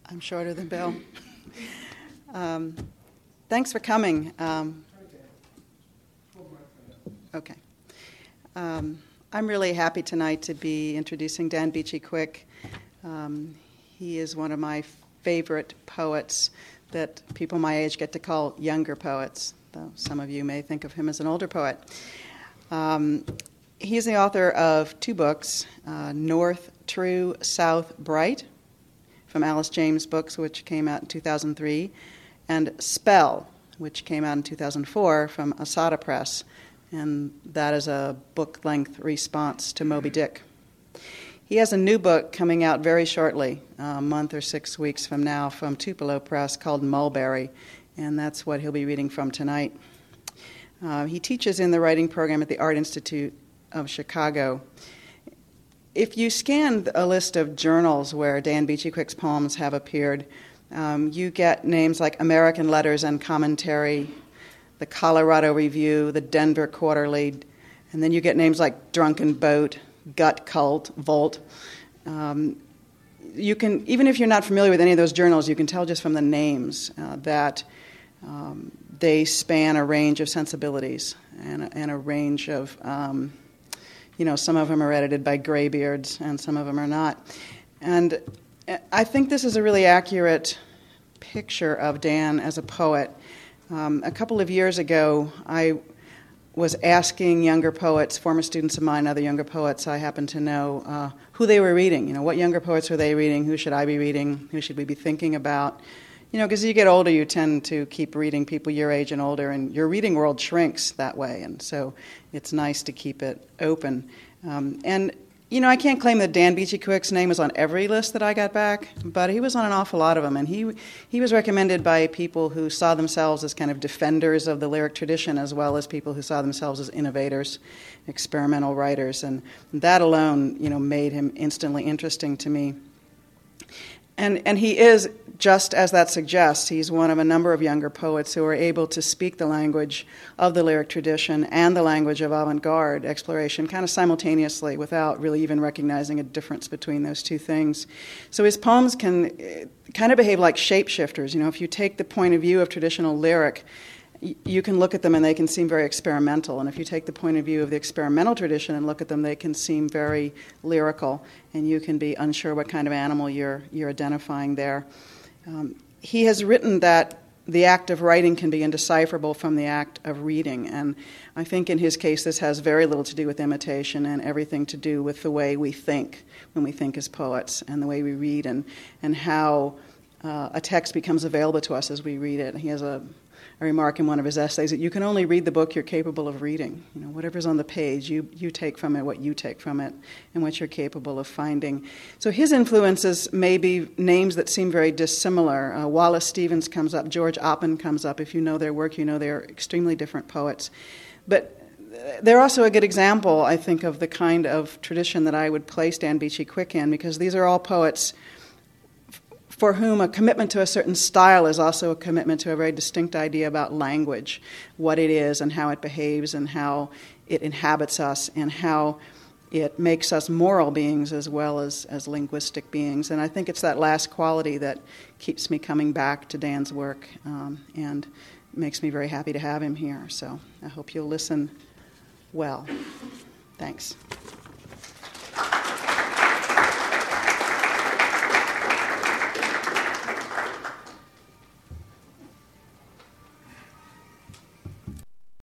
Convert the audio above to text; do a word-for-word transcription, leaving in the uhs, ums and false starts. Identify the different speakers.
Speaker 1: I'm shorter than Bill. um, thanks for coming. Um, okay. Um, I'm really happy tonight to be introducing Dan Beachy-Quick. Um, he is one of my favorite poets that people my age get to call younger poets, though some of you may think of him as an older poet. Um, he's the author of two books, uh, North True, South Bright, from Alice James Books, which came out in two thousand three, and Spell, which came out in two thousand four from Asada Press, and that is a book-length response to Moby Dick. He has a new book coming out very shortly, a month or six weeks from now, from Tupelo Press called Mulberry, and that's what he'll be reading from tonight. Uh, he teaches in the writing program at the Art Institute of Chicago. If you scan a list of journals where Dan Beachy-Quick's poems have appeared, um, you get names like American Letters and Commentary, the Colorado Review, the Denver Quarterly, and then you get names like Drunken Boat, Gut Cult, Volt. Um, you can, even if you're not familiar with any of those journals, you can tell just from the names uh, that um, they span a range of sensibilities and a, and a range of, um, you know, some of them are edited by graybeards and some of them are not. And I think this is a really accurate picture of Dan as a poet. Um, a couple of years ago, I was asking younger poets, former students of mine, other younger poets I happen to know, uh, who they were reading. You know, what younger poets were they reading? Who should I be reading? Who should we be thinking about? You know, because as you get older, you tend to keep reading people your age and older, and your reading world shrinks that way, and so it's nice to keep it open. Um, and, you know, I can't claim that Dan Beachy-Quick's name was on every list that I got back, but he was on an awful lot of them, and he he was recommended by people who saw themselves as kind of defenders of the lyric tradition, as well as people who saw themselves as innovators, experimental writers, and that alone, you know, made him instantly interesting to me. And and he is, just as that suggests, he's one of a number of younger poets who are able to speak the language of the lyric tradition and the language of avant-garde exploration kind of simultaneously without really even recognizing a difference between those two things. So his poems can kind of behave like shapeshifters. You know, if you take the point of view of traditional lyric, you can look at them and they can seem very experimental. And if you take the point of view of the experimental tradition and look at them, they can seem very lyrical. And you can be unsure what kind of animal you're you're identifying there. Um, he has written that the act of writing can be indecipherable from the act of reading. And I think in his case this has very little to do with imitation and everything to do with the way we think when we think as poets and the way we read and, and how uh, a text becomes available to us as we read it. He has a a remark in one of his essays that you can only read the book you're capable of reading. You know, whatever's on the page, you, you take from it what you take from it and what you're capable of finding. So his influences may be names that seem very dissimilar. Uh, Wallace Stevens comes up, George Oppen comes up. If you know their work, you know they're extremely different poets. But they're also a good example, I think, of the kind of tradition that I would place Dan Beachy-Quick in, because these are all poets for whom a commitment to a certain style is also a commitment to a very distinct idea about language, what it is and how it behaves and how it inhabits us and how it makes us moral beings as well as, as linguistic beings. And I think it's that last quality that keeps me coming back to Dan's work um, and makes me very happy to have him here. So I hope you'll listen well. Thanks.